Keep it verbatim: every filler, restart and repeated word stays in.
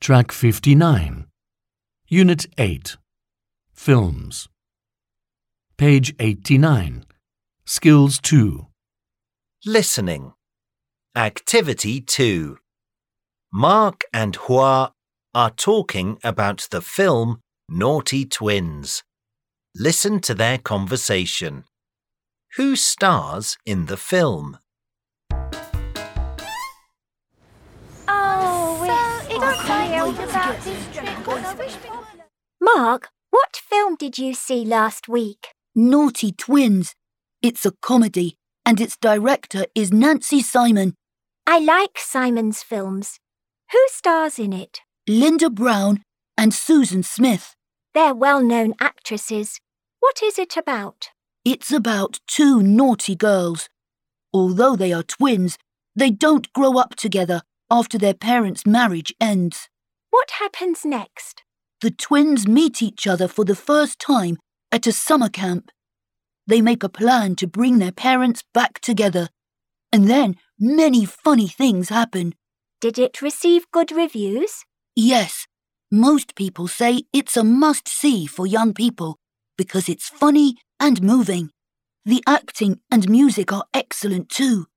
Track fifty-nine. Unit eight. Films. Page eighty-nine. Skills two. Listening. Activity two. Mark and Hua are talking about the film Naughty Twins. Listen to their conversation. Who stars in the film? Oh, we're so excited about this trip. Mark, what film did you see last week? Naughty Twins. It's a comedy, and its director is Nancy Simon. I like Simon's films. Who stars in it? Linda Brown and Susan Smith. They're well-known actresses. What is it about? It's about two naughty girls. Although they are twins, they don't grow up together after their parents' marriage ends. What happens next? The twins meet each other for the first time at a summer camp. They make a plan to bring their parents back together. And then many funny things happen. Did it receive good reviews? Yes, most people say it's a must-see for young people because it's funny and moving. The acting and music are excellent too.